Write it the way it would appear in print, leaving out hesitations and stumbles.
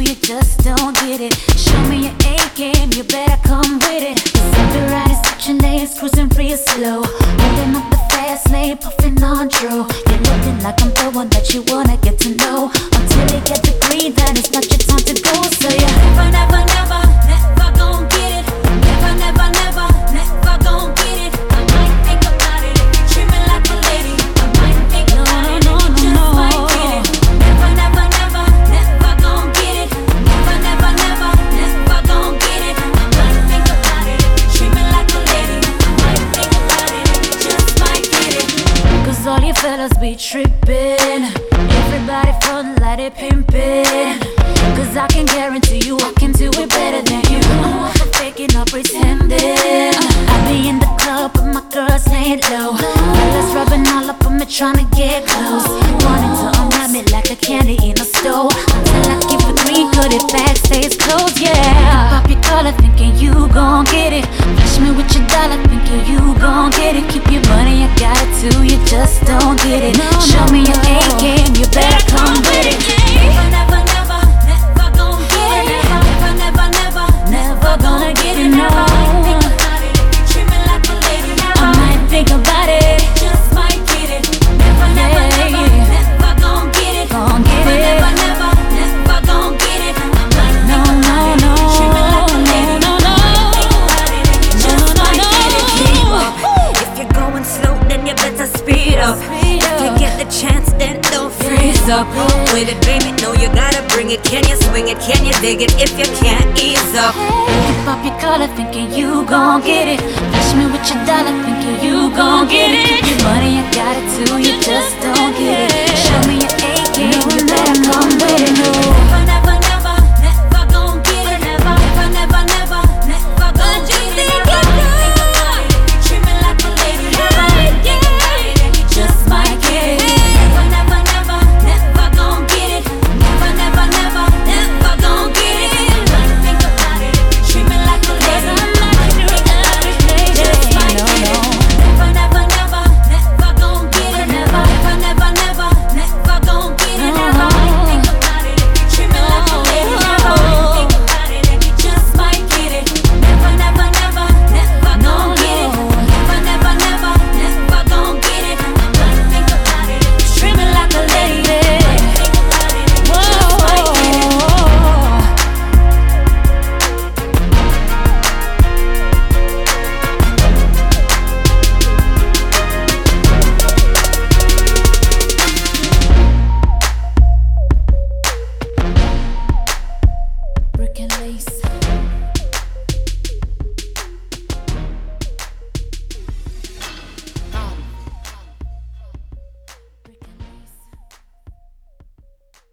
you just don't get it. Show me your A game, you better come with it. Cause I'll be riding switching lanes, cruising real slow, holding up the fast lane, puffing on Dro. You're looking like I'm the one that you wanna get to know, until you get the green, then it's not your time to go. So you never, never, never, never gon' get it. Never, never, never, never gon' get it. I might think about it if you treat me like a lady. I might think about it if you just might get it. Never, never, never, never gon' get it. Never, never, never, never gon' get it. I might think about it if you treat me like a lady. I might think about it if you just might get it. Cause all you fellas be trippin', everybody front like they pimpin'. Cause I can guarantee you I can do it better than you. I'm faking or pretending. I be in the club with my girls laying low, fellas rubbing all up on me trying to get close, wanting to unwrap me like a candy in a store, until I give a green, cut it back, stays closed, yeah. Pop your collar thinking you gon' get it, flash me with your dollar thinking you gon' get it. Keep your money, I got it too, you just don't get it. Show me your A game, you better come with it. Never, never, never, never gon' get it. Never, never, never, never gonna get it. No, I might think about it, just might get it. Never, never, never, never gon' get it. Gon' get it. Never, never, never gon' get it. I might think about it, treat me like a lady. I might think about it, just might get it. Keep up. If you're going slow, then you better speed up. If you get the chance, then don't freeze up. With it, baby, no, you gotta bring it. Can you swing it? Can you dig it? If you can't, ease up. You pop your collar thinking you gon' get it, flash me with your dollar thinking you gon' get it. Your money, I got it too, you just don't get it.